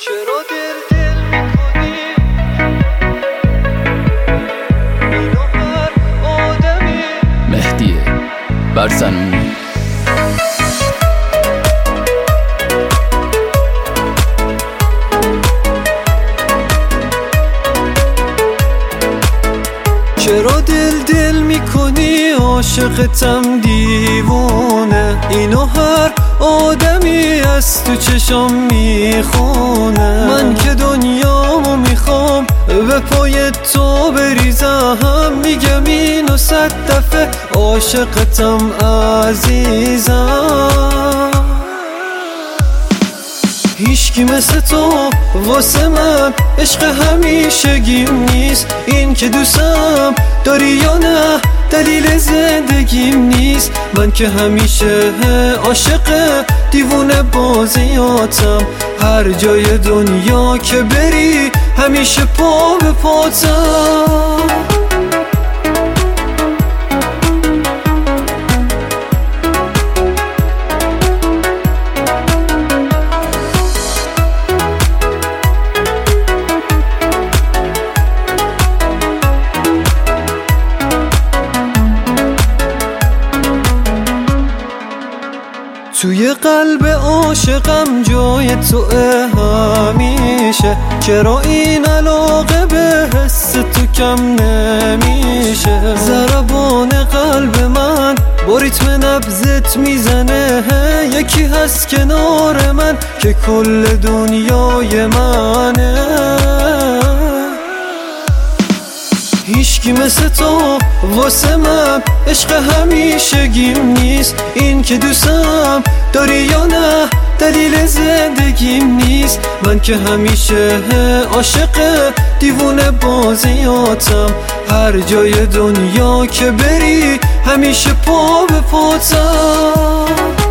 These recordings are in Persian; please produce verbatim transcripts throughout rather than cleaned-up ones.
چرا دل دل میکنی اینو هر آدمی مهدی برزنونی. چرا دل دل میکنی عاشقتم دیوونه اینو هر آدمی از تو چشم میخونه. من که دنیامو میخوام به پای تو بریزم، میگم اینو صد دفعه عاشقتم عزیزم. هیچکی مثل تو واسه من عشق همیشگیم نیست. این که دوستم داری یا نه دلیل زندگیم نیست. من که همیشه عاشق دیوونه بازیاتم، هر جای دنیا که بری همیشه پا به پاتم. توی قلب عاشقم جای توه همیشه. چرا این علاقه به حس تو کم نمیشه؟ ضربان قلب من با ریتم نبضت میزنه. یکی هست کنار من که کل دنیای منه. هیچکی مثل تو واسه من عشق همیشگیم نیست. این که دوستم داری یا نه دلیل زندگیم نیست. من که همیشه عاشق دیوونه بازیاتم، هر جای دنیا که بری همیشه پا به پاتم.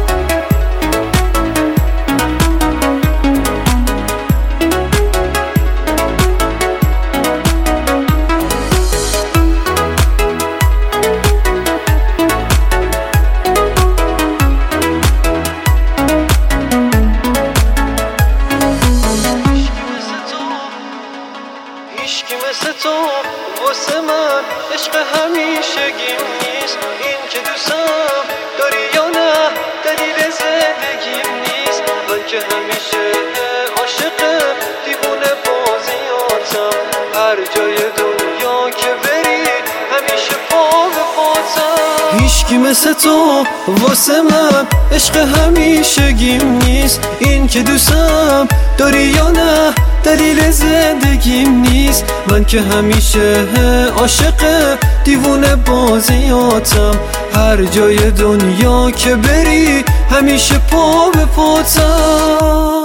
هیچکی مثل تو واسه من عشق همیشگیم نیست. این که دوستم داری یا نه دلیل زندگیم نیست. من که همیشه عاشق دیوونه بازیاتم، هر جای دنیا که بری همیشه پا به پاتم. هیچکی مثل تو واسه من عشق همیشگیم نیست. این که دوستم داری یا نه دلیل زندگیم نیست. من که همیشه عاشق دیوونه بازیاتم، هر جای دنیا که بری همیشه پا به پاتم.